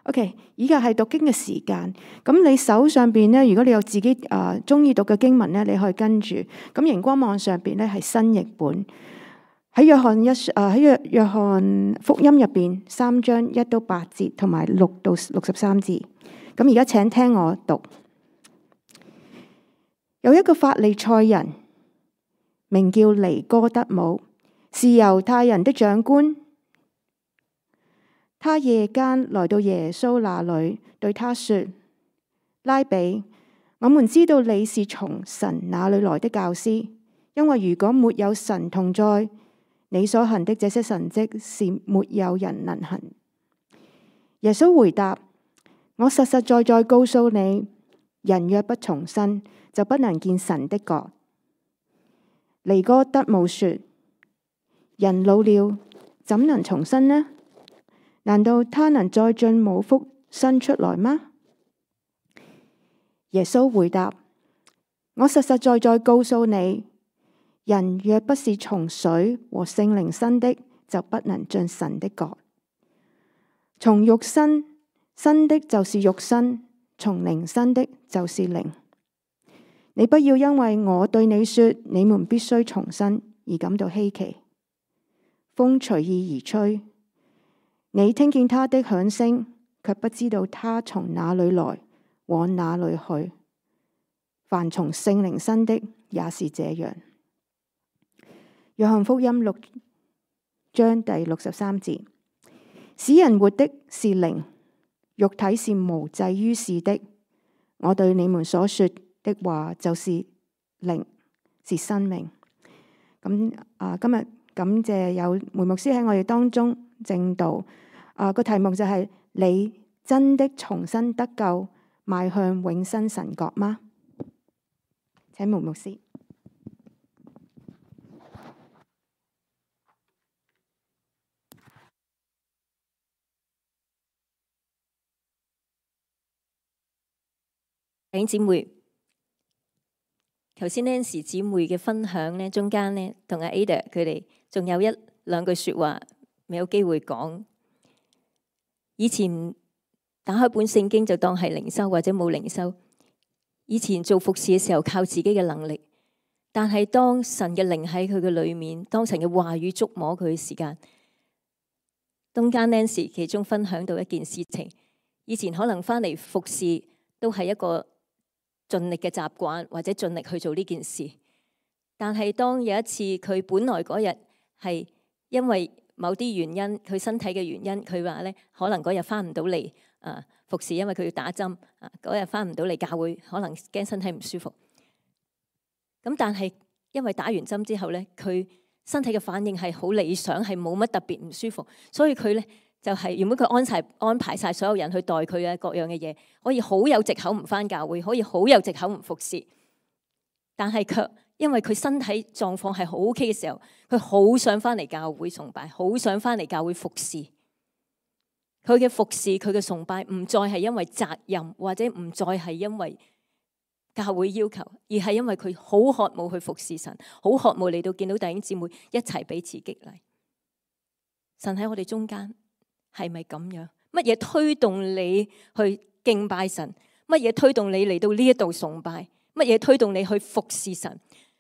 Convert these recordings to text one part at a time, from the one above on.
OK， 依家係讀經嘅時間。咁你手上邊咧，如果你有自己中意讀嘅經文咧，你可以跟住。咁熒光網上邊咧係新譯本，喺約翰福音入邊3章1到8節，同埋6到63字。咁而家請聽我讀。有一個法利賽人，名叫尼哥德姆，是猶太人的長官。他夜間來到耶穌那裏，對他說：拉比，我們知道你是從神那裏來的教師，因為如果沒有神同在，你所行的這些神蹟是沒有人能行。耶穌回答：我實實在在告訴你，人若不重生，就不能見神的國。尼哥德姆說：人老了，怎能重生呢？難道他能再進母腹生出來嗎？耶穌回答：我實實在在告訴你，人若不是從水和聖靈生的，就不能進神的國。從肉身生的就是肉身，從靈生的就是靈。你不要因為我對你說你們必須重生而感到稀奇。風隨意而吹，你聽見他的響聲，卻不知道他從哪裏來，往哪裏去。凡從聖靈生的也是這樣。約翰福音6章第63節：使人活的是靈，肉體是無濟於事的。我對你們所說的話就是靈，是生命。今日感謝有梅牧師喺我哋當中證道。個題目就係：你真的重生得救，邁向永生神國嗎？請梅牧師。 弟兄姊妹，頭先 Nancy 姊妹嘅分享呢，中間呢同阿 Ada 佢哋仲有1、2句說話未有機會講。以前打開本聖經就當係靈修或者冇靈修。以前做服侍嘅時候靠自己嘅能力，但係當神嘅靈喺佢嘅裏面，當神嘅話語觸摸佢嘅時間，中間 Nancy 其中分享到一件事情。以前可能翻嚟服侍都係一個盡力嘅習慣，或者盡力去做呢件事。但係當有一次佢本來嗰日係因為某啲原因，佢身體嘅原因，佢話咧可能嗰日翻唔到嚟服侍，因為佢要打針嗰日翻唔到嚟教會，可能驚身體唔舒服。咁但係因為打完針之後咧，佢身體嘅反應係好理想，係冇乜特別唔舒服，所以佢咧就係原本佢安排晒所有人去代佢嘅各樣嘅嘢，可以好有藉口唔翻教會，可以好有藉口唔服侍，但係卻因為佢身體狀況係好 OK 嘅時候，佢好想翻嚟教會崇拜，好想翻嚟教會服侍。佢嘅服侍，佢嘅崇拜唔再係因為責任，或者唔再係因為教會要求，而係因為佢好渴慕去服侍神，好渴慕嚟到見到弟兄姊妹一齊彼此激勵。神喺我哋中間係咪咁樣？乜嘢推動你去敬拜神？乜嘢推動你嚟到呢一度崇拜？乜嘢推動你去服侍神？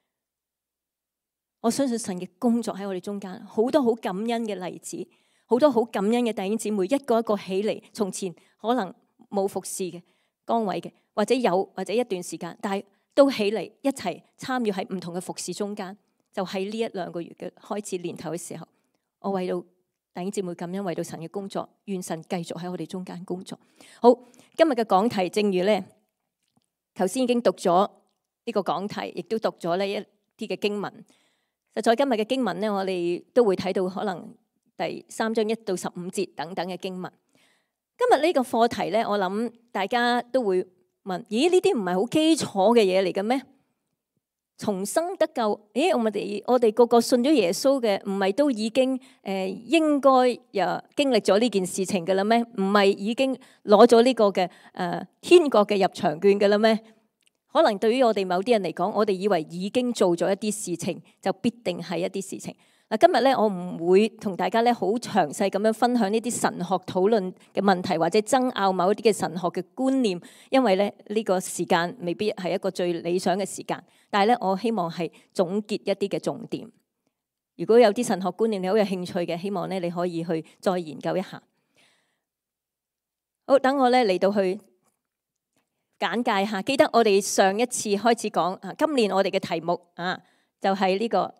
我相信神嘅工作喺我哋中間，好多好感恩嘅例子，好多好感恩嘅弟兄姊妹，一個一個起嚟。從前可能冇服侍嘅崗位嘅，或者有，或者一段時間，但係都起嚟一齊參與喺唔同嘅服侍中間。就喺呢1、2個月嘅開始年頭嘅時候，我為到弟兄姊妹感恩，為到神嘅工作，願神繼續喺我哋中間工作。好，今日嘅講題，正如咧頭先已經讀咗呢個講題，亦都讀咗呢一啲嘅經文。實在今日嘅經文咧，我哋都會睇到可能第3章1到15節等等嘅經文。今日呢個課題咧，我諗大家都會問：咦，呢啲唔係好基礎嘅嘢嚟嘅咩？重生得救，我哋個個信咗耶穌嘅，唔係都已經應該又經歷咗呢件事情嘅啦咩？唔係已經攞咗呢個嘅天國嘅入場券嘅啦咩？可能對於我哋某啲人嚟講，我哋以為已經做咗一啲事情，就必定係一啲事情。 今日咧我唔會同大家咧好詳細咁樣分享呢啲神學討論嘅問題，或者爭拗某一啲嘅神學嘅觀念，因為咧呢個時間未必係一個最理想嘅時間。但係咧我希望係總結一啲嘅重點。如果有啲神學觀念你好有興趣嘅，希望咧你可以去再研究一下。好，等我咧嚟到去簡介下。記得我哋上一次開始講今年我哋嘅題目就係呢個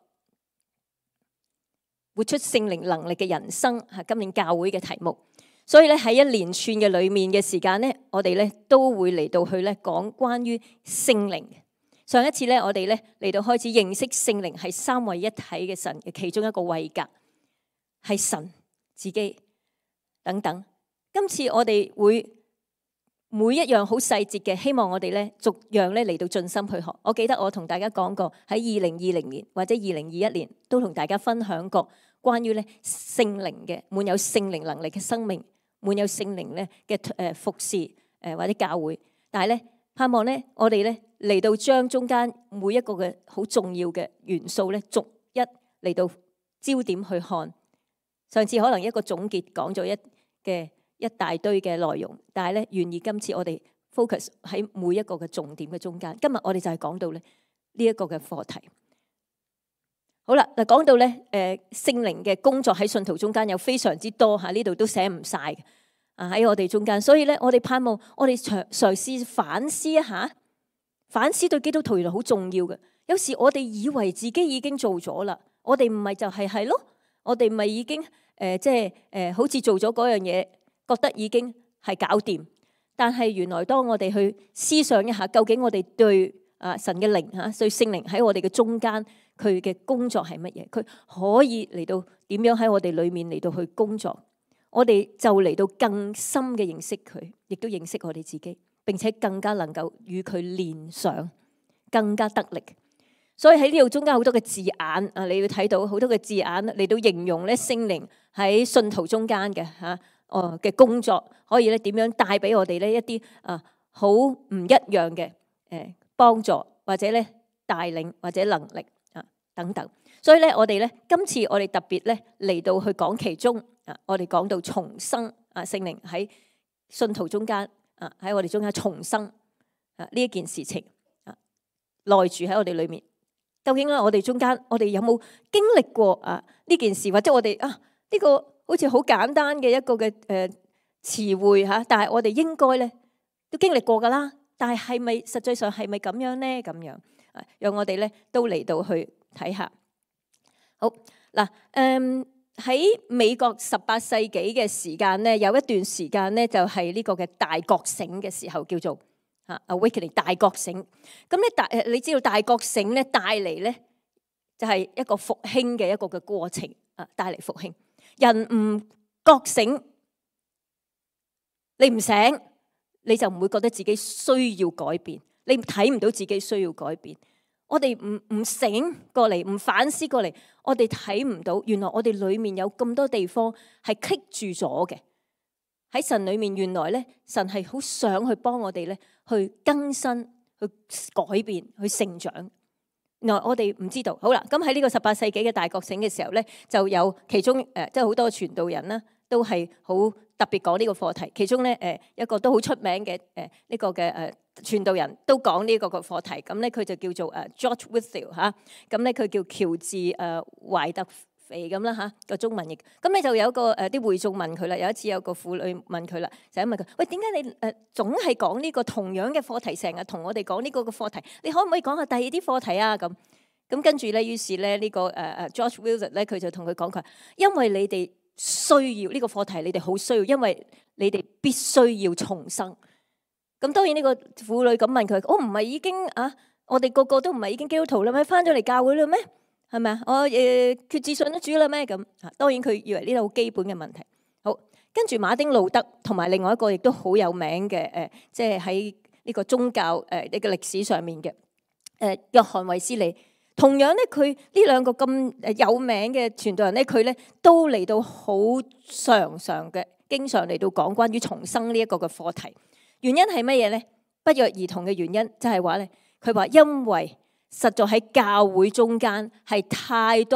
活出聖靈能力嘅人生，今年教會嘅題目。所以咧喺一連串嘅裏面嘅時間咧，我哋咧都會嚟到去咧講關於聖靈。上一次咧我哋咧嚟到開始認識聖靈係三位一體嘅神嘅其中一個位格，係神自己等等。今次我哋會每一樣好細節嘅，希望我哋咧逐樣咧嚟到盡心去學。我記得我同大家講過，喺2020年或者2021年都同大家分享過關於咧聖靈嘅滿有聖靈能力嘅生命，滿有聖靈咧嘅服侍或者教會。但係咧盼望咧我哋咧嚟到將中間每一個嘅好重要嘅元素咧逐一嚟到焦點去看。上次可能一個總結講咗一大堆嘅內容，但係咧願意今次我哋 focus 喺每一個嘅重點嘅中間。今日我哋就係講到咧呢一個嘅課題。好啦，嗱講到咧聖靈嘅工作喺信徒中間有非常之多嚇，呢度都寫唔晒嘅喺我哋中間。所以咧我哋盼望我哋嘗試反思一下，反思對基督徒原來好重要嘅。有時我哋以為自己已經做咗啦，我哋唔係就係咯，我哋咪已經好似做咗嗰樣嘢，覺得已經係搞掂。但係原來當我哋去思想一下，究竟我哋對神嘅靈對聖靈喺我哋嘅中間，佢嘅工作係乜嘢？佢可以嚟到點樣喺我哋裏面嚟到去工作？我哋就嚟到更深嘅認識佢，亦都認識我哋自己，並且更加能夠與佢連上，更加得力。所以喺呢度中間好多嘅字眼你要睇到好多嘅字眼嚟到形容咧聖靈喺信徒中間嘅嘅工作，可以咧點樣帶俾我哋呢一啲好唔一樣嘅幫助，或者咧帶領或者能力等等。所以咧我哋咧今次我哋特別咧嚟到去講其中我哋講到重生聖靈喺信徒中間喺我哋中間重生呢一件事情內住喺我哋裏面。究竟我哋中間我哋有冇經歷過呢件事，或者我哋呢個好似好簡單嘅一個嘅詞彙但係我哋應該咧都經歷過噶啦。但係係咪實際上係咪咁樣咧？咁樣讓我哋咧都嚟到去睇下。好嗱，喺美國18世紀嘅時間咧，有一段時間咧就係呢個嘅大覺醒嘅時候，叫做Awakening 大覺醒。咁咧你知道大覺醒咧帶嚟咧就係一個復興嘅一個嘅過程帶嚟復興。人唔覺醒，你唔醒，你就唔會覺得自己需要改變，你睇唔到自己需要改變。我哋唔醒過嚟，唔反思過嚟，我哋睇唔到原來我哋裏面有咁多地方係棘住咗嘅。喺神裏面，原來咧神係好想去幫我哋咧去更新、去改變、去成長。原來我哋唔知道。好啦，咁喺呢個18世紀嘅大覺醒嘅時候咧，就有其中即係好多傳道人啦，都係好特別講呢個課題。其中咧一個都好出名嘅呢個嘅傳道人都講呢個個課題。咁咧佢就叫做George Whitefield 咁咧佢叫喬治懷特肥咁啦個中文譯。咁咧就有一個啲會眾問佢啦。有一次有個婦女問佢啦，就問佢：喂，點解你總係講呢個同樣嘅課題，成日同我哋講呢個嘅課題？你可唔可以講下第二啲課題啊？咁跟住咧，於是咧呢個George Whitefield咧，佢就同佢講佢：因為你哋需要呢個課題，你哋好需要，因為你哋必須要重生。咁當然呢個婦女咁問佢：我唔係已經我哋個個都唔係已經基督徒啦咩？翻咗嚟教會啦咩？係咪啊？我決志信咗主啦咩？咁當然佢以為呢個好基本嘅問題。好，跟住馬丁路德同埋另外一個亦都好有名嘅即係喺呢個宗教呢個歷史上面嘅約翰衛斯理。同樣咧，佢呢兩個咁有名嘅傳道人咧，佢咧都嚟到好常嘅，經常嚟到講關於重生呢一個嘅課題。原因係乜嘢咧？不約而同嘅原因就係話咧，佢話因為實在喺教會中間係太多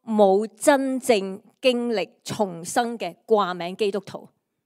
冇真正經歷重生嘅掛名基督徒，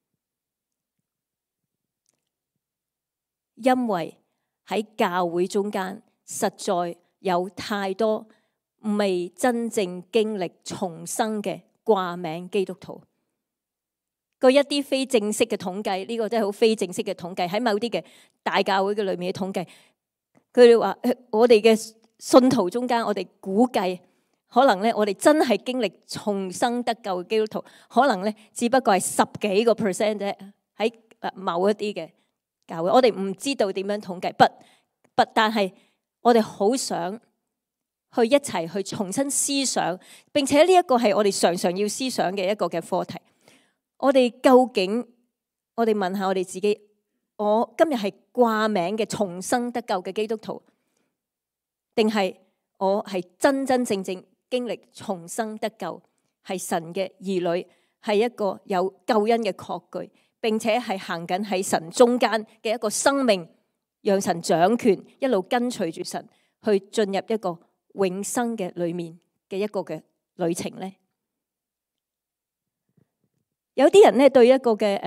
因為喺教會中間實在有太多未真正經歷重生嘅掛名基督徒。據一啲非正式嘅統計，呢個真係好非正式嘅統計，喺某啲嘅大教會嘅裏面嘅統計，佢哋話我哋嘅信徒中間，我哋估計可能咧，我哋真係經歷重生得救嘅基督徒，可能咧只不過係10幾個%啫。喺某一啲嘅教會，我哋唔知道點樣統計，但係我哋好想去一齊去重新思想，並且呢一個係我哋常常要思想嘅一個嘅課題。我哋究竟，我哋問下我哋自己，我今日係掛名嘅重生得救嘅基督徒，定係我係真真正正經歷重生得救，係神嘅兒女，係一個有救恩嘅確據，並且係行緊喺神中間嘅一個生命，讓神掌權，一路跟隨住神去進入一個永生嘅裏面嘅一個嘅旅程呢？有啲人咧對一個嘅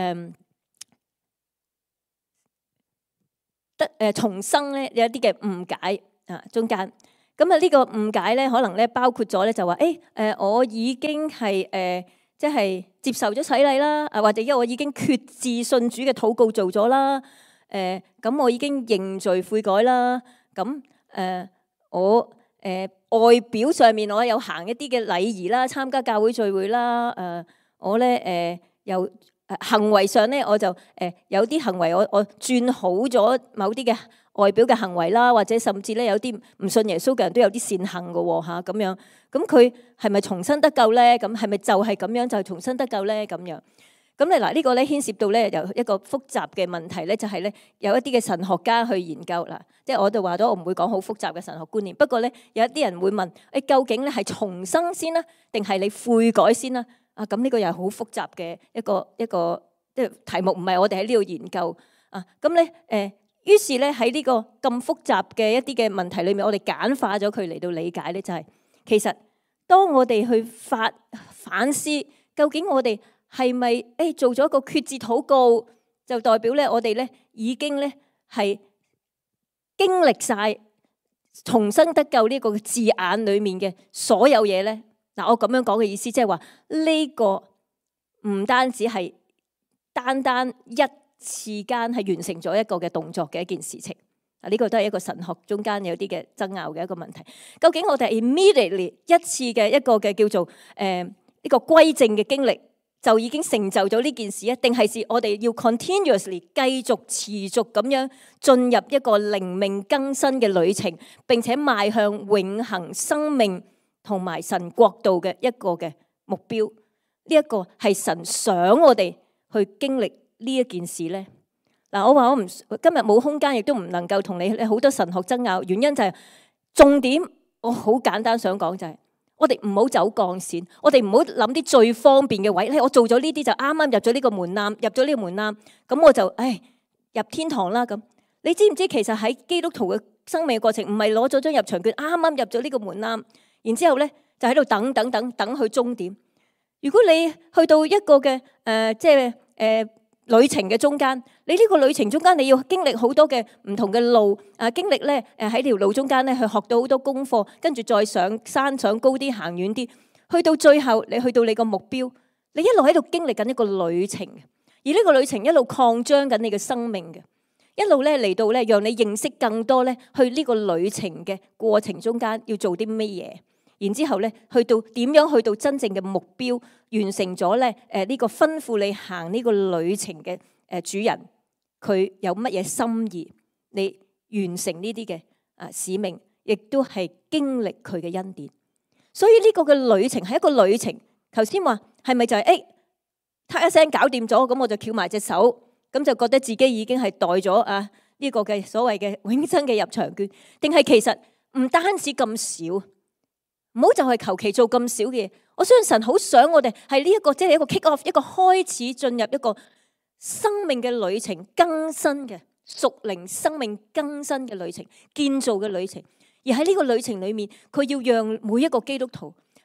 重生咧有一啲嘅誤解啊，中間咁啊呢個誤解咧可能咧包括咗咧就話我已經係即係接受咗洗禮啦，或者因為我已經決志信主嘅禱告做咗啦，咁我已經認罪悔改啦，咁我外表上面我有行一啲嘅禮儀啦，參加教會聚會啦，我咧又行為上咧我就有啲行為我轉好咗某啲嘅外表嘅行為啦，或者甚至咧有啲唔信耶穌嘅人都有啲善行嘅喎嚇咁樣，咁佢係咪重生得救咧？咁係咪就係咁樣就重生得救咧？咁樣咁咧嗱呢個咧牽涉到咧有一個複雜嘅問題咧，就係咧有一啲嘅神學家去研究啦，即係我就話咗我唔會講好複雜嘅神學觀念，不過咧有一啲人會問究竟咧係重生先啦，定係你悔改先啦？啊，咁呢個又係好複雜嘅一個即係題目，唔係我哋喺呢度研究啊。咁咧於是咧喺呢個咁複雜嘅一啲嘅問題裏面，我哋簡化咗佢嚟到理解咧，就係其實當我哋去反思，究竟我哋係咪做咗一個決志禱告，就代表咧我哋咧已經咧係經歷晒重生得救呢個字眼裏面嘅所有嘢咧？嗱，我咁樣講嘅意思，即係話呢個唔單止係單一次間係完成咗一個嘅動作嘅一件事情。嗱，呢個都係一個神學中間有啲嘅爭拗嘅一個問題。究竟我哋 immediately 一次嘅一個嘅叫做呢個歸正嘅經歷就已經成就咗呢件事，定係我哋要 continuously 繼續持續咁樣進入一個靈命更新嘅旅程，並且邁向永恆生命同埋神國度嘅一個嘅目標？呢一個係神想我哋去經歷呢一件事呢？嗱，我話我今日冇空間，亦都唔能夠同你好多神學爭拗。原因就係重點，我好簡單想講就係，我哋唔好走鋼線，我哋唔好諗啲最方便嘅位。我做咗呢啲就啱啱入咗呢個門檻，入咗呢個門檻，咁我就入天堂啦。咁你知唔知其實喺基督徒嘅生命嘅過程，唔係攞咗張入場券，啱啱入咗呢個門檻，然之後咧就喺度等去終點。如果你去到一個嘅旅程嘅中間，你呢個旅程中間你要經歷好多嘅唔同嘅路，經歷咧喺條路中間咧去學到好多功課，跟住再上山上高啲行遠啲，去到最後你去到你個目標，你一路喺度經歷緊一個旅程，而呢個旅程一路擴張緊你嘅生命嘅，一路咧嚟到咧讓你認識更多咧去呢個旅程嘅過程中間要做啲乜嘢。然之後咧，去到點樣去到真正嘅目標，完成咗咧呢個吩咐你行呢個旅程嘅主人，佢有乜嘢心意？你完成呢啲嘅使命，亦都係經歷佢嘅恩典。所以呢個嘅旅程係一個旅程。頭先話係咪就係嗒一聲搞掂咗，咁我就翹埋隻手，咁就覺得自己已經係袋咗呢個嘅所謂嘅永生嘅入場券？定係其實唔單止咁少？唔好就係求其做咁少嘅嘢。我相信神好想我哋係呢一個，即係一個 kick off， 一個開始進入一個生命嘅旅程，更新嘅屬靈生命更新嘅旅程，建造嘅旅程。而喺呢個旅程裏面，佢要讓每一個基督徒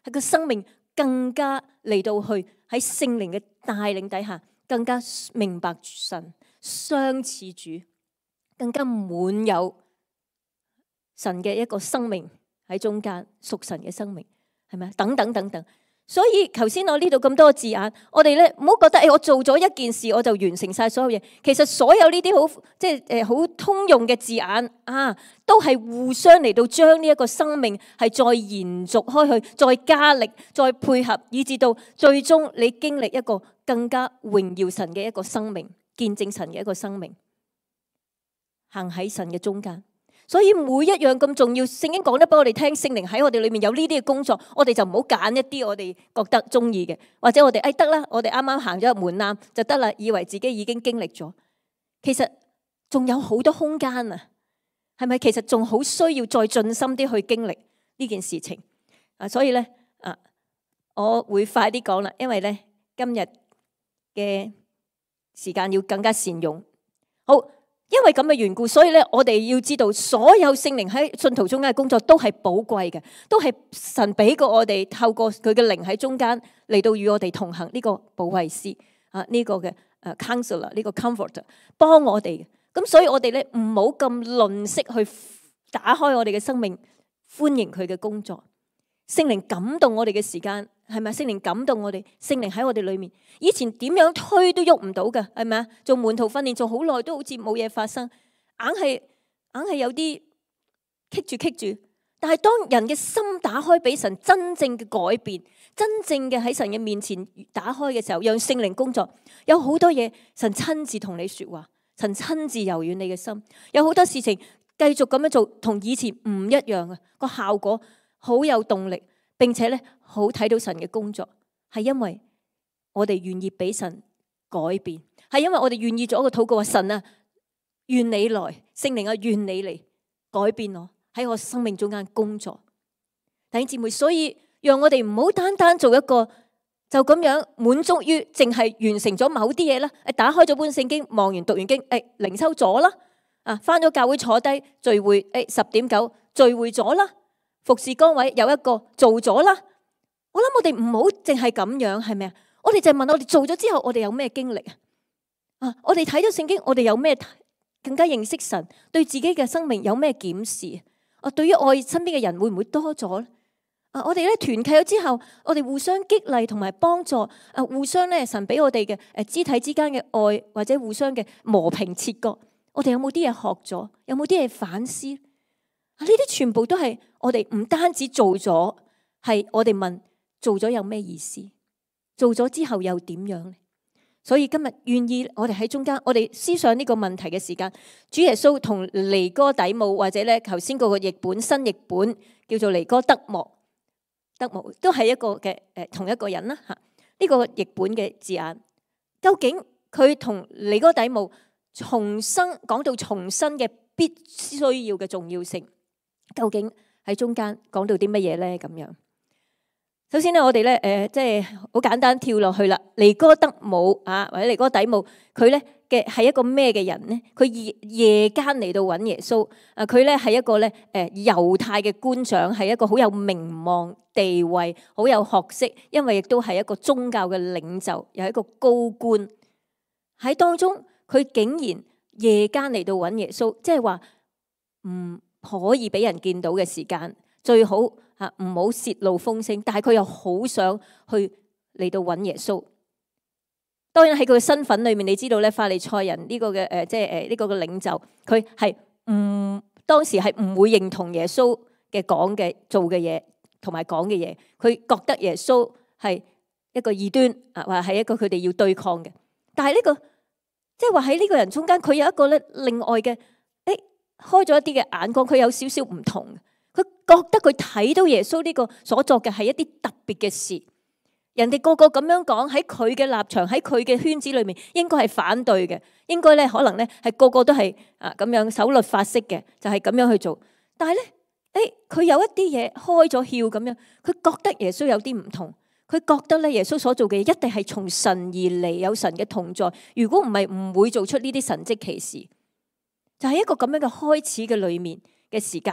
係個生命更加嚟到去喺聖靈嘅帶領底下，更加明白神，相似主，更加滿有神嘅一個生命喺中間，屬神嘅生命，係咪？等等等等。所以頭先我呢度咁多字眼，我哋咧唔好覺得我做咗一件事我就完成晒所有嘢。其實所有呢啲好即係好通用嘅字眼啊，都係互相嚟到將呢一個生命係再延續開去，再加力，再配合，以至到最終你經歷一個更加榮耀神嘅一個生命，見證神嘅一個生命，行喺神嘅中間。所以每一樣咁重要，聖經講得俾我哋聽，聖靈喺我哋裏面有呢啲嘅工作，我哋就唔好揀一啲我哋覺得中意嘅，或者我哋得啦，我哋啱啱行咗入門檻就得啦，以為自己已經經歷咗，其實仲有好多空間啊，係咪？其實仲好需要再盡心啲去經歷呢件事情啊，所以咧我會快啲講啦，因為咧今日嘅時間要更加善用。好。因為咁嘅緣故，所以咧，我哋要知道，所有聖靈喺信徒中間嘅工作都係寶貴嘅，都係神俾過我哋，透過佢嘅靈喺中間嚟到與我哋同行。呢個保惠師啊，呢個嘅counselor，呢個 comforter 幫我哋。咁所以我哋咧唔好咁吝嗇去打開我哋嘅生命，歡迎佢嘅工作。聖靈感動我哋嘅時間，係咪？聖靈感動我哋，聖靈喺我哋裏面。以前點樣推都喐唔到嘅，係咪啊？做門徒訓練做好耐都好似冇嘢發生，硬係有啲棘住。但係當人嘅心打開俾神真正嘅改變，真正嘅喺神嘅面前打開嘅時候，讓聖靈工作，有好多嘢神親自同你說話，神親自柔軟你嘅心。有好多事情繼續咁樣做，同以前唔一樣啊，個效果好有動力，並且咧好睇到神嘅工作，係因為我哋願意俾神改變，係因為我哋願意做一個禱告話，神啊，願你來，聖靈啊，願你嚟改變我，喺我生命中間工作。弟兄姊妹，所以讓我哋唔好單單做一個就咁樣滿足於淨係完成咗某啲嘢啦，打開咗本聖經，望完讀完經，靈修咗啦，返咗教會坐低聚會，10:09聚會咗啦。服侍崗位有一個做咗啦，我諗我哋唔好淨係咁樣，係咪啊？我哋就問我哋做咗之後，我哋有咩經歷啊？我哋睇咗聖經，我哋有咩更加認識神？對自己嘅生命有咩檢視？對於愛身邊嘅人會唔會多咗咧？我哋咧團契咗之後，我哋互相激勵同埋幫助，互相咧神俾我哋嘅肢體之間嘅愛，或者互相嘅磨平切割，我哋有冇啲嘢學咗？有冇啲嘢反思？呢啲全部都係我哋唔單止做咗，係我哋問做咗有咩意思？做咗之後又點樣呢？所以今日願意我哋喺中間，我哋思想呢個問題嘅時間，主耶穌同尼哥底母，或者咧頭先嗰個譯本新譯本叫做尼哥德慕都係一個嘅同一個人啦吓。呢個譯本嘅字眼，究竟佢同尼哥底母講到重生嘅必須要嘅重要性，究竟喺中間講到啲乜嘢咧？咁樣，首先咧，我哋咧即係好簡單跳落去啦。尼哥德姆或者尼哥底母，佢咧嘅係一個咩嘅人呢？佢夜間嚟到揾耶穌。佢咧係一個咧猶太嘅官長，係一個好有名望地位、好有學識，因為亦都係一個宗教嘅領袖，又係一個高官喺當中。佢竟然夜間嚟到揾耶穌，即係話唔可以俾人見到嘅時間，最好唔好泄露風聲。但係佢又好想去嚟到揾耶穌。當然喺佢嘅身份裏面，你知道咧，法利賽人呢個嘅即係呢個嘅領袖，佢係當時係唔會認同耶穌嘅講嘅、做嘅嘢同埋講嘅嘢。佢覺得耶穌係一個異端或係一個佢哋要對抗嘅。但係呢個即係話喺呢個人中間，佢有一個咧另外嘅，開咗一啲嘅眼光，佢有少少唔同。佢覺得佢睇到耶穌呢個所作嘅係一啲特別嘅事。人哋個個咁樣講，喺佢嘅立場，喺佢嘅圈子裏面，應該係反對嘅，應該咧可能咧係個個都係咁樣守律法式嘅，就係咁樣去做。但係咧，佢有一啲嘢開咗竅咁樣，佢覺得耶穌有啲唔同，佢覺得咧耶穌所做嘅嘢一定係從神而嚟，有神嘅同在。如果唔係，唔會做出呢啲神蹟奇事。就係一個咁樣嘅開始嘅裏面嘅時間，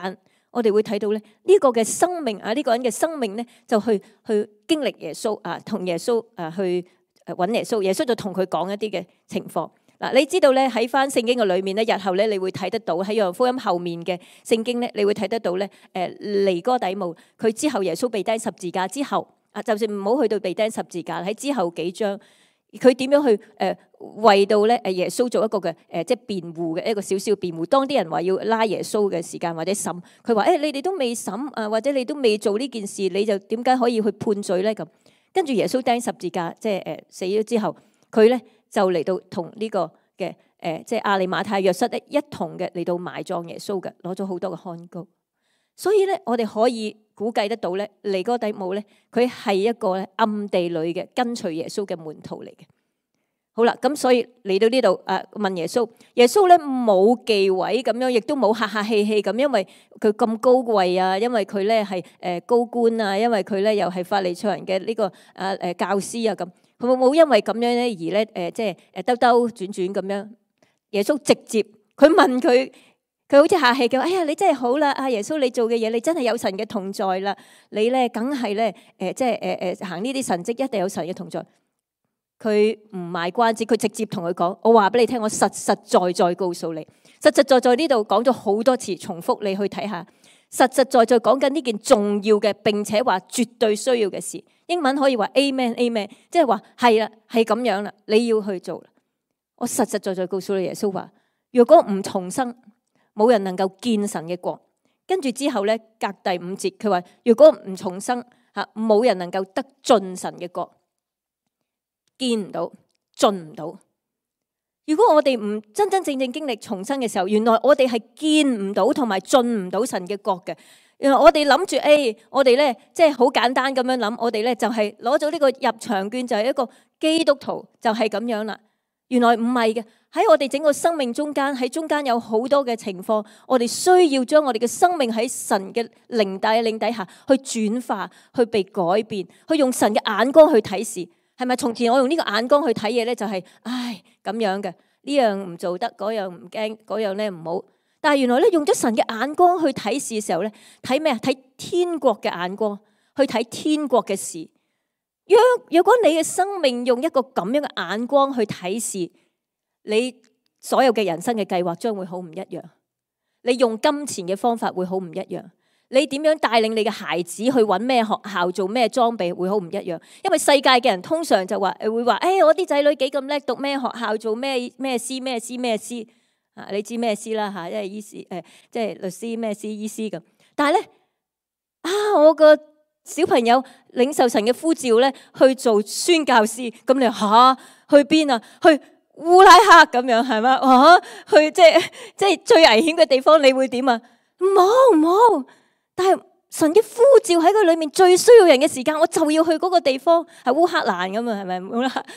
我哋會睇到咧呢個嘅生命啊，呢個人嘅生命咧就去經歷耶穌啊，同耶穌啊去揾耶穌，耶穌就同佢講一啲嘅情況。嗱，你知道咧喺翻聖經嘅裏面咧，日後咧你會睇得到喺約翰福音後面嘅聖經咧，你會睇得到咧尼哥底母佢之後耶穌被釘十字架之後啊，就算唔好去到被釘十字架，喺之後幾章佢點樣去為到咧耶穌做一個嘅即係辯護嘅一個少少辯護。當啲人話要拉耶穌嘅時間或者審，佢話你哋都未審啊，或者你都未做呢件事，你就點解可以去判罪咧咁？跟住耶穌釘十字架，即係死咗之後，佢咧就嚟到同呢個嘅即係亞利馬太約瑟咧一同嘅嚟到埋葬耶穌嘅，攞咗好多嘅香膏。所以咧，我哋可以估計得到咧，尼哥底母咧，佢係一個咧暗地裏嘅跟隨耶穌嘅門徒嚟嘅。好啦，咁所以嚟到呢度問耶穌，耶穌咧冇忌諱咁樣，亦都冇客客氣氣咁，因為佢咁高貴啊，因為佢咧係高官啊，因為佢咧又係法利賽人嘅呢個教師啊咁，佢冇因為咁樣咧而咧即係兜兜轉轉咁樣。耶穌直接佢問佢。佢好似客氣嘅，哎呀，你真係好啦，阿耶穌你做嘅嘢，你真係有神嘅同在啦。你咧梗係咧，即係行呢啲神蹟，一定有神嘅同在。佢唔賣關子，佢直接同佢講：我話俾你聽，我實實在在告訴你，實實在在呢度講咗好多次，重複你去睇下，實實在在講緊呢件重要嘅，並且話絕對需要嘅事。英文可以話 Amen Amen， 即係話係啦，係咁樣啦，你要去做啦。我實實在在告訴你，耶穌話：如果唔重生，冇人能夠見神嘅國。跟住之後咧，隔第5節，佢話如果唔重生吓，冇人能夠得進神嘅國，見唔到，進唔到。如果我哋唔真真正正經歷重生嘅時候，原來我哋係見唔到同埋進唔到神嘅國嘅。原來我哋諗住我哋咧即係好簡單咁樣諗，我哋咧就係攞咗呢個入場券，就係一個基督徒，就係咁樣啦。原來唔係嘅。喺我哋整個生命中間，喺中間有好多嘅情況，我哋需要將我哋嘅生命喺神嘅靈帶領底下去轉化，去被改變，去用神嘅眼光去睇事。係咪？從前我用呢個眼光去睇嘢咧，就係咁樣嘅，呢樣唔做得，嗰樣唔驚，嗰樣咧唔好。但係原來咧用咗神嘅眼光去睇事嘅時候咧，睇咩啊？睇天國嘅眼光去睇天國嘅事。如果你嘅生命用一個咁樣嘅眼光去睇事，你所有嘅人生嘅計劃將會好唔一樣，你用金錢嘅方法會好唔一樣，你點樣帶領你嘅孩子去揾咩學校做咩裝備會好唔一樣。因為世界嘅人通常就話會話我啲仔女幾咁叻，讀咩學校做咩師咩師咩師啊，你知咩師啦吓，因為醫師即係律師咩師醫師咁。但係咧我個小朋友領受神嘅呼召咧去做宣教師，咁你去邊啊？去烏拉克咁樣係嘛？去即係最危險嘅地方，你會點啊？唔好！但係神嘅呼召喺佢裏面最需要人嘅時間，我就要去嗰個地方，係烏克蘭咁啊？係咪？烏拉克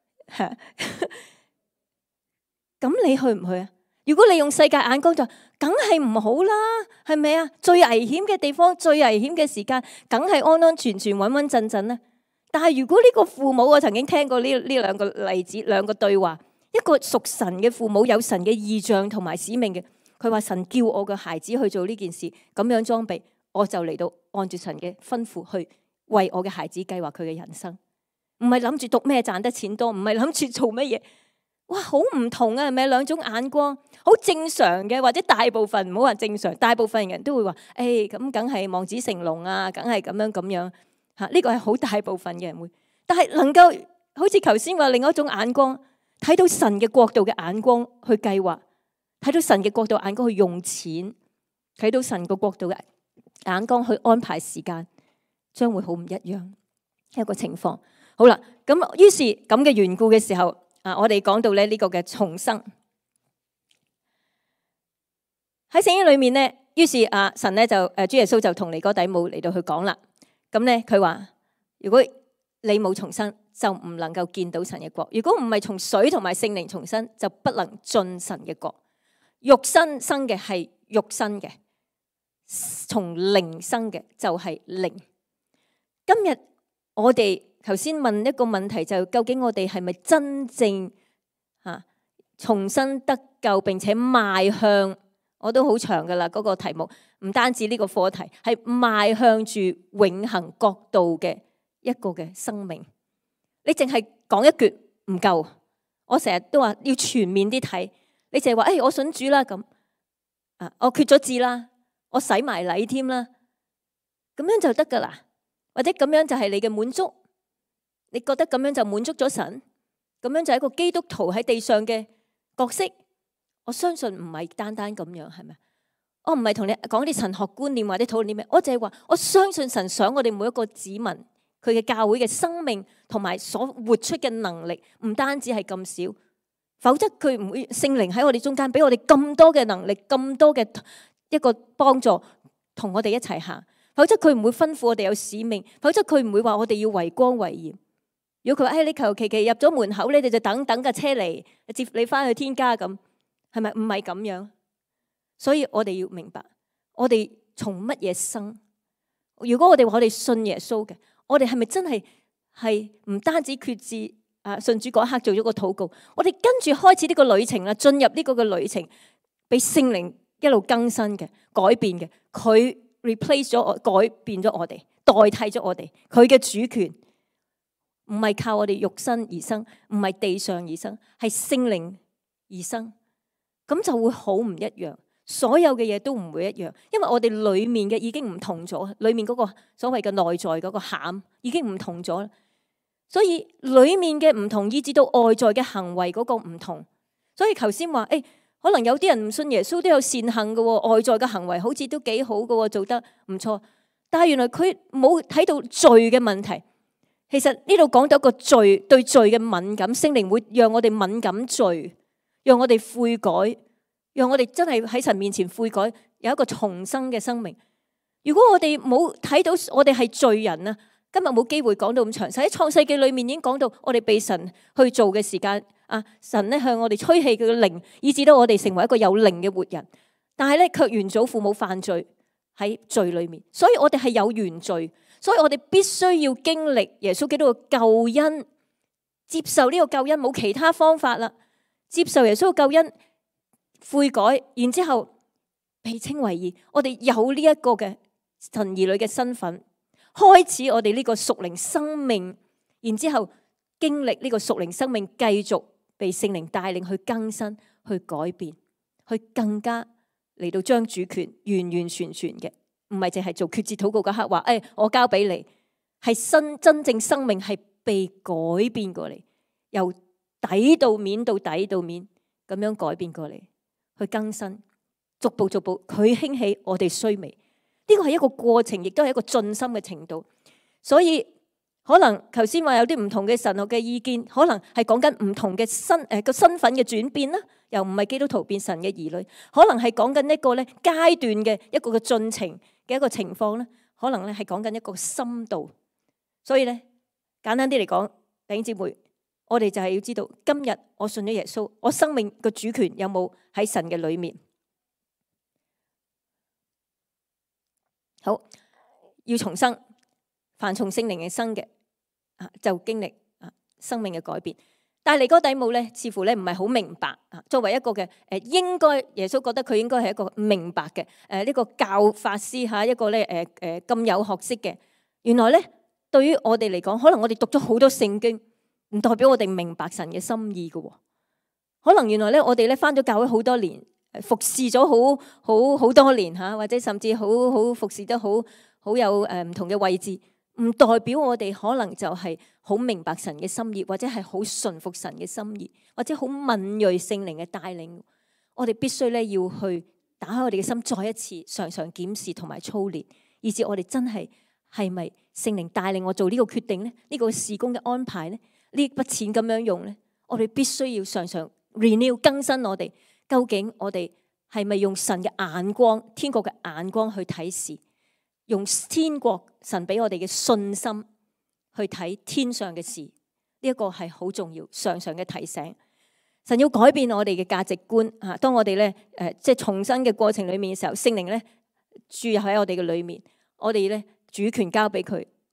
咁你去唔去啊？如果你用世界眼光就梗係唔好啦，係咪啊？最危險嘅地方，最危險嘅時間，梗係安安全全、穩穩陣陣咧。但係如果呢個父母，我曾經聽過呢兩個例子，兩個對話。一個屬神嘅父母，有神嘅異象同埋使命嘅，佢話神叫我嘅孩子去做呢件事，咁樣裝備，我就嚟到按住神嘅吩咐去為我嘅孩子計劃佢嘅人生，唔係諗住讀咩賺得錢多，唔係諗住做乜嘢，哇，好唔同啊，係咪？兩種眼光，好正常嘅，或者大部分唔好話正常，大部分人都會話，咁梗係望子成龍啊，梗係咁樣吓，呢個係好大部分嘅人會，但係能夠好似頭先話另外一種眼光。睇到神嘅國度嘅眼光去計劃，睇到神嘅國度眼光去用錢，睇到神嘅國度嘅眼光去安排時間，將會好唔一樣一個情況。好啦，咁於是咁嘅緣故嘅時候，我哋講到咧呢個嘅重生喺聖經裏面咧，於是神咧就主耶穌就同尼哥底母嚟到去講啦。咁咧佢話：如果你冇重生，就唔能夠見到神嘅國。如果唔係從水同埋聖靈重生，就不能進神嘅國。肉身生嘅係肉身嘅，從靈生嘅就係靈。今日我哋頭先問一個問題，就究竟我哋係咪真正重生得救，並且邁向我都好長噶啦，嗰個題目唔單止呢個課題，係邁向住永恆國度嘅一個嘅生命。你淨係講一橛唔夠，我成日都話要全面啲睇。你淨係話我信主啦咁，我決咗志啦，我洗埋禮添啦，咁樣就得噶啦，或者咁樣就係你嘅滿足？你覺得咁樣就滿足咗神？咁樣就係一個基督徒喺地上嘅角色？我相信唔係單單咁樣，係咪？我唔係同你講啲神學觀念或者討論啲咩，我淨係話我相信神想我哋每一個子民，佢嘅教會嘅生命同埋所活出嘅能力，唔單止係咁少，否則佢唔會聖靈喺我哋中間，俾我哋咁多嘅能力，咁多嘅一個幫助，同我哋一齊行。否則佢唔會吩咐我哋有使命，否則佢唔會話我哋要為光為鹽。如果佢話你求其入咗門口咧，你就等架車嚟接你翻去天家咁。係咪？唔係咁樣，所以我哋要明白，我哋從乜嘢生？如果我哋話我哋信耶穌嘅，我哋係咪真係唔單止決志信主嗰一刻做咗個禱告？我哋跟住開始呢個旅程啦，進入呢個嘅旅程，俾聖靈一路更新嘅、改變嘅，佢 replace 咗我，改變咗我哋，代替咗我哋，佢嘅主權唔係靠我哋肉身而生，唔係地上而生，係聖靈而生。咁就會好唔一樣，所有嘅嘢都唔會一樣，因為我哋裏面嘅已經唔同咗，裏面嗰個所謂嘅內在嗰個餡已經唔同咗，所以裏面嘅唔同，以至到外在嘅行為嗰個唔同。所以頭先話，可能有啲人唔信耶穌都有善行嘅，外在嘅行為好似都幾好嘅，做得唔錯。但係原來佢冇睇到罪嘅問題。其實呢度講到個罪，對罪嘅敏感，聖靈會讓我哋敏感罪。讓我哋悔改，讓我哋真係喺神面前悔改，有一個重生嘅生命。如果我哋冇睇到我哋係罪人啊，今日冇機會講到咁詳細。喺創世記裏面已經講到，我哋被神去做嘅時間神咧向我哋吹氣佢嘅靈，以致到我哋成為一個有靈嘅活人。但係咧，卻原祖父母犯罪喺罪裏面，所以我哋係有原罪，所以我哋必須要經歷耶穌基督嘅救恩，接受呢個救恩，冇其他方法啦。接受耶穌嘅救恩，悔改，然之後被稱為義。我哋有呢一個嘅神兒女嘅身份，開始我哋呢個屬靈生命，然之後經歷呢個屬靈生命，繼續被聖靈帶領去更新、去改變、去更加嚟到將主權完完全全嘅，唔係淨係做決志禱告嗰刻話，我交俾你，係真正生命係被改變過嚟，由底到面到底到面咁樣改變過嚟，去更新，逐步佢興起我哋衰微，呢個係一個過程，亦都係一個進深嘅程度。所以可能頭先話有啲唔同嘅神學嘅意見，可能係講緊唔同嘅身份嘅轉變啦，又唔係基督徒變神嘅兒女，可能係講緊一個咧階段嘅一個嘅進程嘅一個情況咧，可能咧係講緊一個深度。所以咧簡單啲嚟講，弟兄姊妹，我哋就係要知道，今日我信咗耶穌，我生命嘅主權有冇喺神嘅裏面？好，要重生，凡從聖靈嘅生嘅，就經歷生命嘅改變。但係尼哥底母咧，似乎咧唔係好明白。作為一個嘅應該耶穌覺得佢應該係一個明白嘅呢個教法師嚇，一個咧咁有學識嘅。原來咧對於我哋嚟講，可能我哋讀咗好多聖經，唔代表我哋明白神嘅心意嘅。可能原來咧我哋咧返咗教會好多年，服侍咗好多年嚇，或者甚至好服侍得好有唔同嘅位置，唔代表我哋可能就係好明白神嘅心意，或者係好順服神嘅心意，或者好敏銳聖靈嘅帶領。我哋必須咧要去打開我哋嘅心，再一次常常檢視同埋操練，以至我哋真係咪聖靈帶領我做呢個決定咧？呢個事工嘅安排咧？呢筆錢咁樣用咧？我哋必須要常常 renew 更新我哋。究竟我哋係咪用神嘅眼光、天國嘅眼光去睇事？用天國神俾我哋嘅信心去睇天上嘅事？呢一個係好重要，常常嘅提醒。神要改變我哋嘅價值觀啊！當我哋咧即係重生嘅過程裏面嘅時候，聖靈咧住入喺我哋嘅裏面，我哋咧主權交俾佢，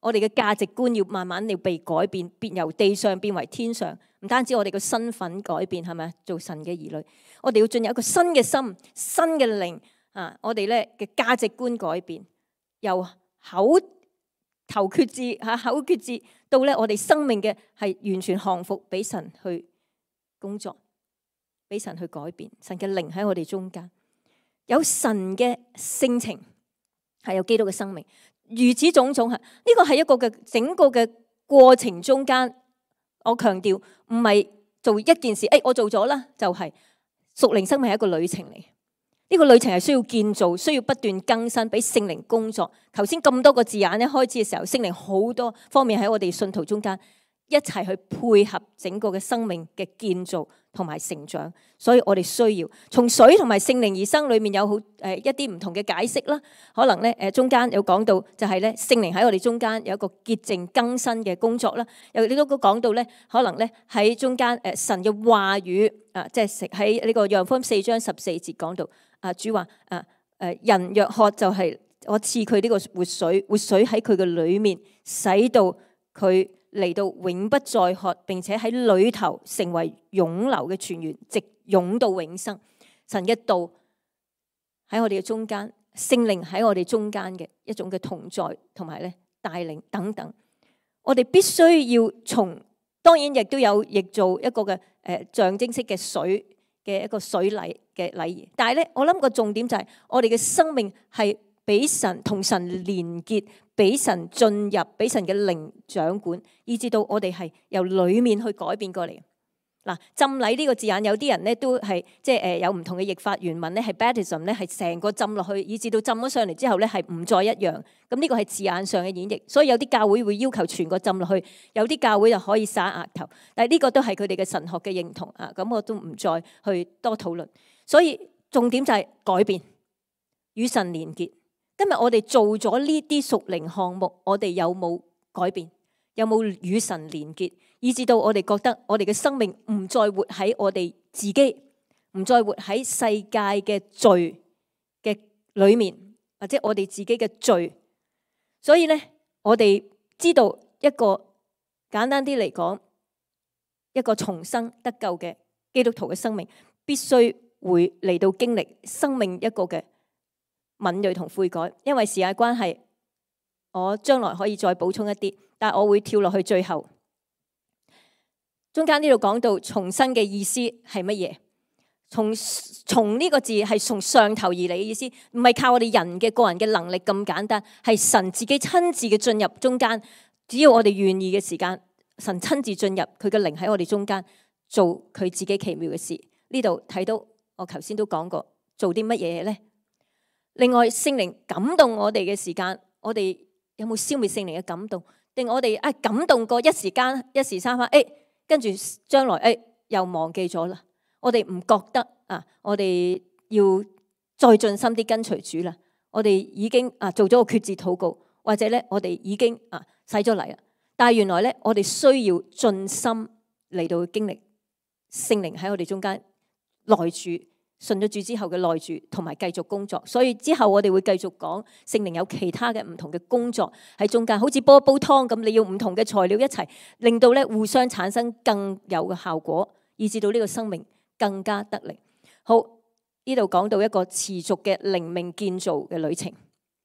我哋嘅價值觀要慢慢要被改變，由地上變為天上。唔單止我哋嘅身份改變，係咪？做神嘅兒女，我哋要進入一個新嘅心、新嘅靈啊！我哋咧嘅價值觀改變，由口決志到咧我哋生命嘅係完全降服，俾神去工作，俾神去改變。神嘅靈喺我哋中間，有神嘅性情，係有基督嘅生命。如此種種呢個係一個嘅整個嘅過程中間。我強調唔係做一件事，我做咗啦，就係屬靈生命係一個旅程嚟。呢個旅程係需要建造，需要不斷更新，俾聖靈工作。頭先咁多個字眼一開始嘅時候，聖靈好多方面喺我哋信徒中間一齊去配合整個嘅生命嘅建造同埋成長。所以我哋需要從水同埋聖靈而生，裏面有好一啲唔同嘅解釋啦。可能咧中間有講到就係咧聖靈喺我哋中間有一個潔淨更新嘅工作啦。又呢都講到咧，可能咧喺中間神嘅話語即係喺呢個約翰福音4章14節講到主話人若渴就係我賜佢呢個活水，活水喺佢嘅裏面，使到佢嚟到永不再渴，並且喺裏頭成為湧流嘅泉源，直湧到永生。神嘅道喺我哋嘅中間，聖靈喺我哋中間嘅一種嘅同在，同埋咧帶領等等。我哋必須要從，當然亦都有亦做一個嘅象徵式嘅水嘅一個水禮嘅禮儀。但係咧，我諗個重點就係我哋嘅生命係俾神同神連結，俾神進入，俾神嘅靈掌管，以至到我哋係由裏面去改變過嚟。嗱，浸禮呢個字眼，有啲人咧都係即係有唔同嘅譯法，原文咧係 baptism 咧係成個浸落去，以至到浸咗上嚟之後咧係唔再一樣。咁呢個係字眼上嘅演繹，所以有啲教會會要求全個浸落去，有啲教會就可以灑額頭。但係呢個都係佢哋嘅神學嘅認同啊。咁我都唔再去多討論。所以重點就係改變，與神連結。今日我哋做咗呢啲屬靈項目，我哋有冇改變？有冇與神連結？以至到我哋覺得我哋嘅生命唔再活喺我哋自己，唔再活喺世界嘅罪嘅裏面，或者我哋自己嘅罪。所以咧，我哋知道一個簡單啲嚟講，一個重生得救嘅基督徒嘅生命，必須會嚟到經歷生命一個嘅敏銳同悔改。因為時間關係，我將來可以再補充一啲，但係我會跳落去最後。中間呢度講到重生嘅意思係乜嘢？從呢個字係從上頭而嚟嘅意思，唔係靠我哋人嘅個人嘅能力咁簡單，係神自己親自嘅進入中間。只要我哋願意嘅時間，神親自進入，佢嘅靈喺我哋中間做佢自己奇妙嘅事。呢度睇到我頭先都講過，做啲乜嘢呢？另外聖靈感動我哋嘅時間，我哋有冇消滅聖靈嘅感動？定我哋感動過一時間一時三刻，跟住將來又忘記咗啦。我哋唔覺得我哋要再盡心啲跟隨主啦。我哋已經做咗個決志禱告，或者咧我哋已經洗咗禮啦。但係原來咧我哋需要盡心嚟到經歷聖靈喺我哋中間內住，信咗主之後嘅內住，同埋繼續工作。所以之後我哋會繼續講聖靈有其他嘅唔同嘅工作喺中間，好似煲湯咁，你要唔同嘅材料一齊，令到咧互相產生更有嘅效果，以至到呢個生命更加得力。好，呢度講到一個持續嘅靈命建造嘅旅程，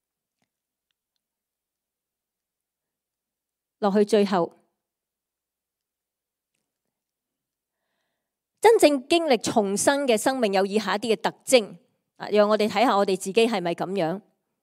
落去最後。真正經歷重生嘅生命有以下一啲嘅特徵，讓我哋睇下我哋自己係咪咁樣，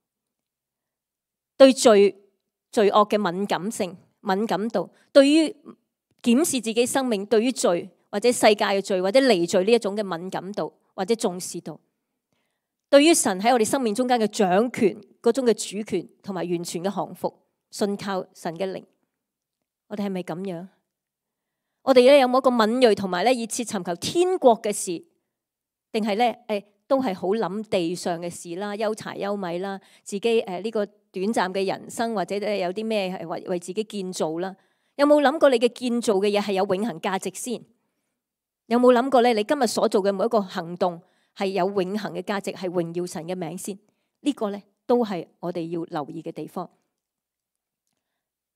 對罪惡嘅敏感性、敏感度，對於檢視自己生命，對於罪或者世界嘅罪或者離罪呢一種嘅敏感度或者重視度，對於神喺我哋生命中間嘅掌權嗰種嘅主權同埋完全嘅降服，信靠神嘅靈，我哋係咪咁樣？我哋咧有冇一個敏銳同埋咧熱切尋求天國嘅事，定係咧都係好諗地上嘅事啦，憂柴憂米啦，自己呢個短暫嘅人生，或者有啲咩係為自己建造啦？有冇諗過你嘅建造嘅嘢係有永恆價值先？有冇諗過咧你今日所做嘅每一個行動係有永恆嘅價值，係榮耀神嘅名先？呢個咧都係我哋要留意嘅地方。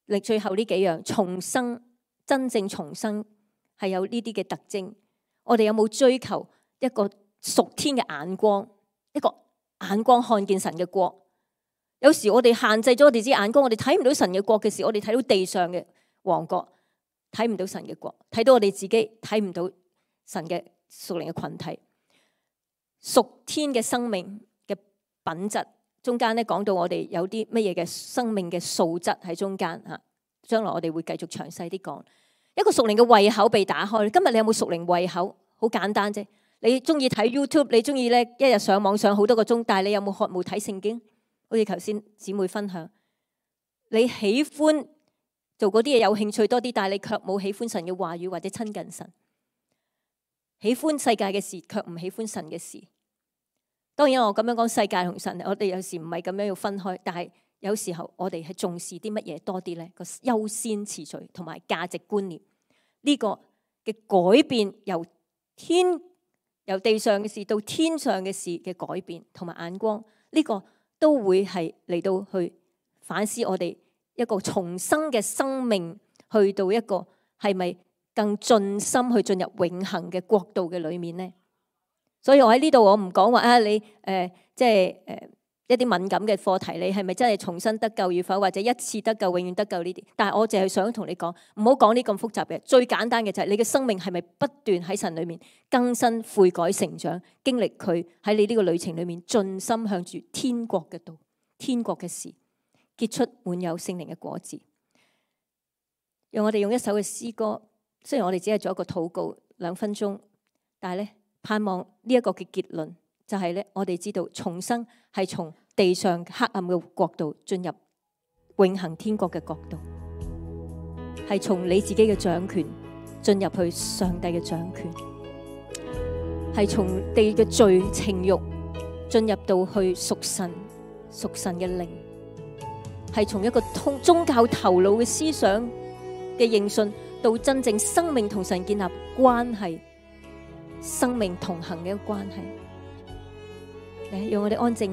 最後呢幾樣重生，真正重生係有呢啲嘅特徵。我哋有冇追求一個屬天嘅眼光，一個眼光看見神嘅國？有時我哋限制咗我哋啲眼光，我哋睇唔到神嘅國嘅時候，我哋睇到地上嘅王國，睇唔到神嘅國，睇到我哋自己睇唔到神嘅屬靈嘅群體。屬天嘅生命嘅品質中間咧，講到我哋有啲乜嘢嘅生命嘅素質喺中間吓，將來我哋會繼續詳細啲講。一個屬靈嘅胃口被打開。今日你有冇屬靈胃口？好簡單啫，你中意睇 YouTube， 你中意咧一日上網上好多個鐘，但係你有冇渴慕睇聖經？好似頭先姊妹分享，你喜歡做嗰啲嘢有興趣多啲，但係你卻冇喜歡神嘅話語或者親近神。喜歡世界嘅事，卻唔喜歡神嘅事。當然我咁樣講世界同神，我哋有時唔係咁樣要分開，但係有時候我哋係重視啲乜嘢多啲呢？個優先次序同埋價值觀念呢個嘅改變，由地上嘅事到天上嘅事嘅改變同埋眼光，呢個都會係嚟到去反思我哋一個重生嘅生命，去到一個係咪更盡心去進入永恆嘅國度嘅裏面呢？所以我喺呢度我唔講話啊，你一啲敏感嘅課題，你係咪真係重新得救與否，或者一次得救永遠得救呢啲？但係我淨係想同你講，唔好講啲咁複雜嘅。最簡單嘅就係你嘅生命係咪不斷喺神裏面更新悔改成長，經歷佢喺你呢個旅程裏面盡心向住天國嘅道、天國嘅事，結出滿有聖靈嘅果子。讓我哋用一首嘅詩歌，雖然我哋只係做一個禱告2分鐘，但係咧盼望呢一個嘅結論就係咧，我哋知道重生係從地上黑暗嘅國度進入永恆天國嘅國度，係從你自己嘅掌權進入去上帝嘅掌權，係從地嘅罪情慾進入到去屬神嘅靈，係從一個宗教頭腦嘅思想嘅認信到真正生命同神建立關係，生命同行嘅一個關係。嚟，讓我哋安靜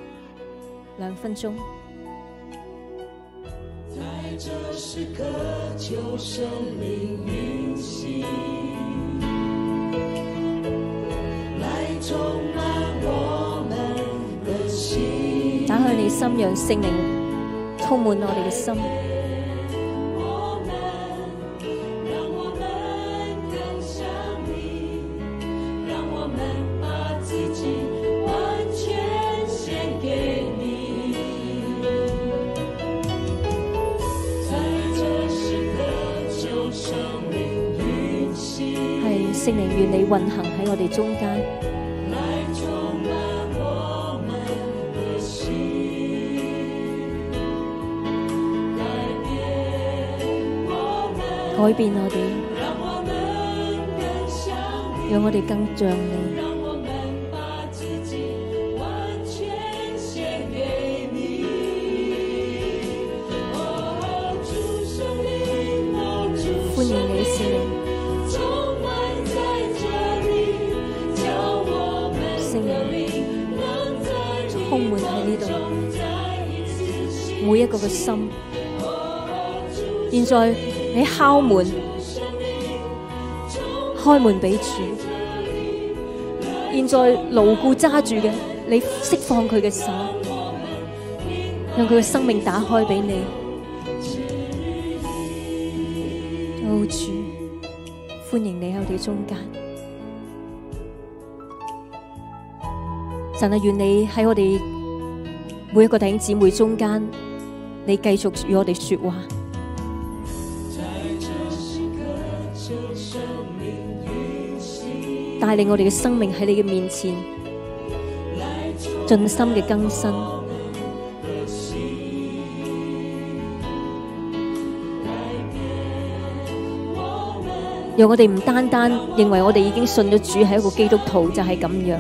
2分鐘。 在這時刻求生命運行，來充滿我們的心。 打開你心，讓聖靈充滿我哋嘅心。聖靈願你運行喺我哋中間，改變我哋，讓我哋更像你。歡迎你，聖靈。充滿喺呢度，每一個嘅心。現在你敲門，開門俾主。現在牢固揸住嘅，你釋放佢嘅手，讓佢嘅生命打開俾你。哦，主，歡迎你喺我哋中間。神啊，願你喺我哋每一個弟兄姊妹中間，你繼續與我哋說話，帶領我哋嘅生命喺你嘅面前盡心嘅更新，讓我哋唔單單認為我哋已經信咗主係一個基督徒就係咁樣。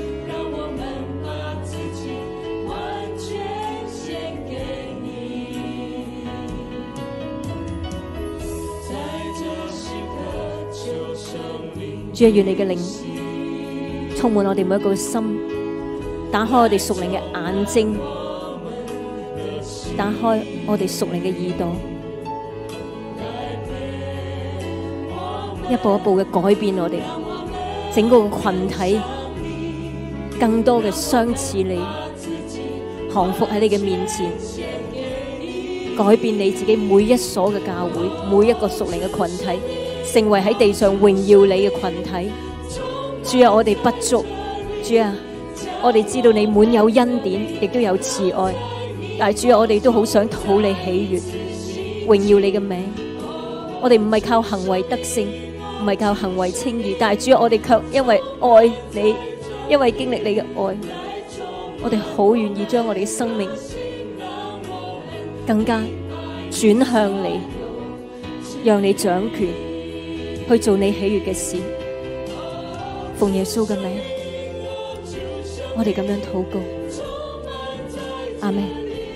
主啊，願你嘅靈充滿我哋每一個心，打開我哋屬靈嘅眼睛，打開我哋屬靈嘅耳朵， 一步一步嘅改變我哋，整個群體更多嘅相似你，降服喺你嘅面前，改變你自己每一所嘅教會，每一個屬靈嘅群體，成為喺地上榮耀你嘅群體。主啊，我哋不足，主啊，我哋知道你滿有恩典，亦都有慈愛，但係主啊，我哋都好想討你喜悅，榮耀你嘅名。我哋唔係靠行為得勝，唔係靠行為稱義，但係主啊，我哋卻因為愛你，因為經歷你嘅愛，我哋好願意將我哋嘅生命更加轉向你，讓你掌權，去做你喜悅嘅事。奉耶穌嘅名，我哋咁樣禱告，阿們。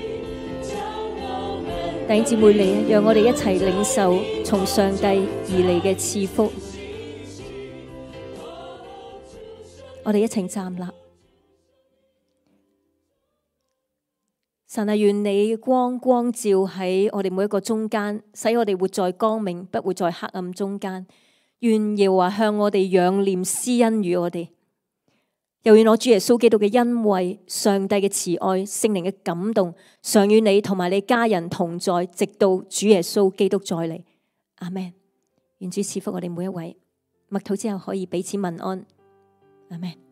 弟兄姊妹嚟啊，讓我哋一齊領受從上帝而嚟嘅賜福。我哋一齊站立。神啊，願你光照喺我哋每一個中間，使我哋活在光明，不活在黑暗中間。願耶和華向我哋仰臉施恩與我哋，又願我主耶穌基督嘅恩惠、上帝嘅慈愛、聖靈嘅感動，常與你同埋你家人同在，直到主耶穌基督再嚟。阿們。願主賜福我哋每一位。默禱之後可以彼此問安。阿們。